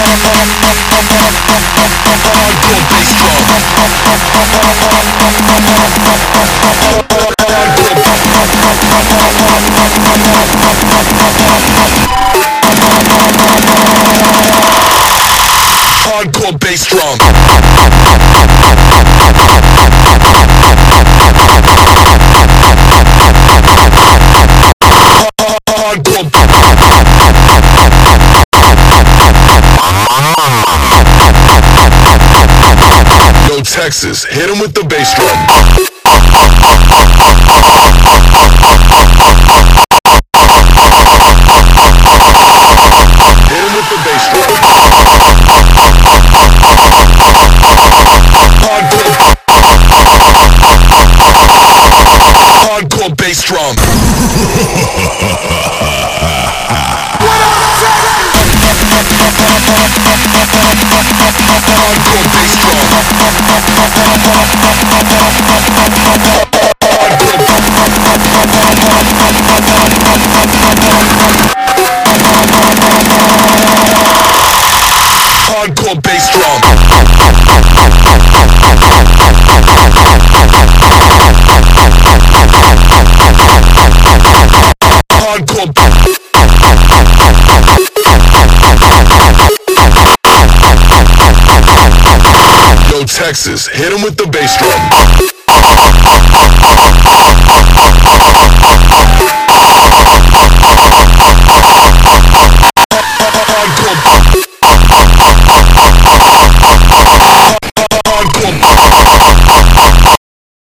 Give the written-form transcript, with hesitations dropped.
Hardcore bass drum. Yo, Texas, hit him with the bass drum. Hardcore bass drum. Hardcore bass drum. Yo, Texas, hit him with the bass drum.